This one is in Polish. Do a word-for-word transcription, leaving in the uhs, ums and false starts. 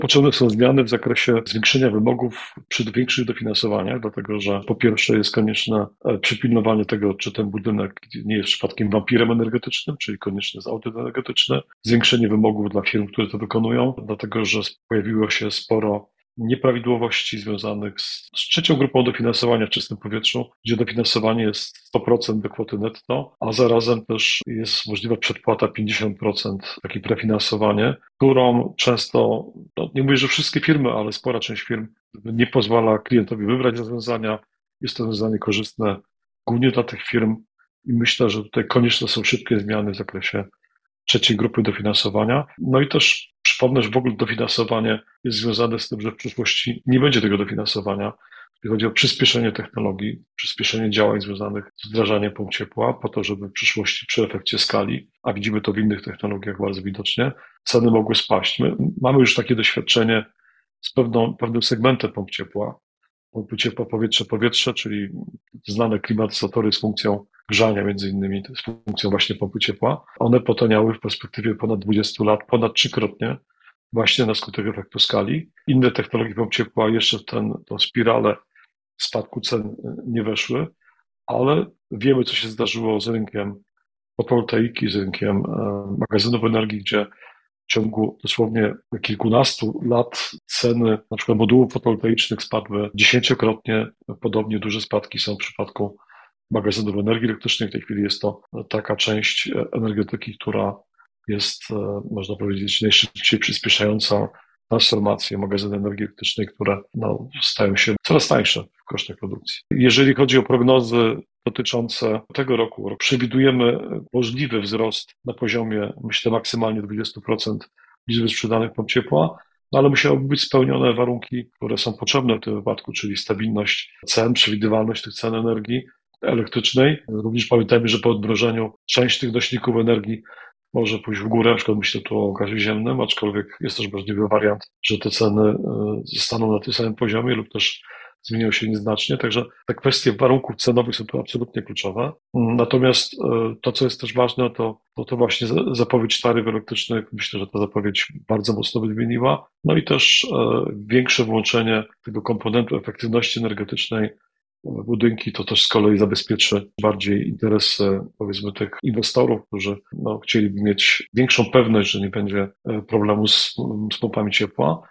Potrzebne są zmiany w zakresie zwiększenia wymogów przy większych dofinansowaniach, dlatego że po pierwsze jest konieczne e, przypilnowanie tego, czy ten budynek nie jest przypadkiem wampirem energetycznym, czyli konieczny jest audyt energetyczny, zwiększenie wymogów dla firm, które to wykonują, dlatego że pojawiło się sporo nieprawidłowości związanych z, z trzecią grupą dofinansowania w czystym powietrzu, gdzie dofinansowanie jest sto procent do kwoty netto, a zarazem też jest możliwa przedpłata pięćdziesiąt procent, takie prefinansowanie, którą często, no nie mówię, że wszystkie firmy, ale spora część firm nie pozwala klientowi wybrać rozwiązania. Jest to rozwiązanie korzystne głównie dla tych firm i myślę, że tutaj konieczne są szybkie zmiany w zakresie trzeciej grupy dofinansowania. No i też przypomnę, że w ogóle dofinansowanie jest związane z tym, że w przyszłości nie będzie tego dofinansowania. Jeśli chodzi o przyspieszenie technologii, przyspieszenie działań związanych z wdrażaniem pomp ciepła, po to, żeby w przyszłości przy efekcie skali, a widzimy to w innych technologiach bardzo widocznie, ceny mogły spaść. My mamy już takie doświadczenie z pewną, pewnym segmentem pomp ciepła, pompy ciepła powietrze-powietrze, czyli znane klimatyzatory z funkcją grzania między innymi, z funkcją właśnie pompy ciepła. One potaniały w perspektywie ponad dwudziestu lat ponad trzykrotnie właśnie na skutek efektu skali. Inne technologie pomp ciepła jeszcze w ten, tą spiralę spadku cen nie weszły, ale wiemy, co się zdarzyło z rynkiem fotowoltaiki, z rynkiem e, magazynów energii, gdzie w ciągu dosłownie kilkunastu lat ceny na przykład modułów fotowoltaicznych spadły dziesięciokrotnie. Podobnie duże spadki są w przypadku magazynów energii elektrycznej. W tej chwili jest to taka część energetyki, która jest, można powiedzieć, najszybciej przyspieszająca transformację magazynów energii elektrycznej, które no, stają się coraz tańsze w kosztach produkcji. Jeżeli chodzi o prognozy dotyczące tego roku, przewidujemy możliwy wzrost na poziomie, myślę, maksymalnie dwadzieścia procent liczby sprzedanych pomp ciepła, no ale musiałyby być spełnione warunki, które są potrzebne w tym wypadku, czyli stabilność cen, przewidywalność tych cen energii elektrycznej. Również pamiętajmy, że po odmrożeniu część tych nośników energii może pójść w górę, na przykład myślę tu o gazie ziemnym, aczkolwiek jest też możliwy wariant, że te ceny zostaną na tym samym poziomie lub też zmienią się nieznacznie, także te kwestie warunków cenowych są tu absolutnie kluczowe. Natomiast to, co jest też ważne, to, to, to właśnie zapowiedź taryf elektrycznych. Myślę, że ta zapowiedź bardzo mocno wymieniła. No i też większe włączenie tego komponentu efektywności energetycznej budynki, to też z kolei zabezpieczy bardziej interesy, powiedzmy, tych inwestorów, którzy no, chcieliby mieć większą pewność, że nie będzie problemu z, z pompami ciepła.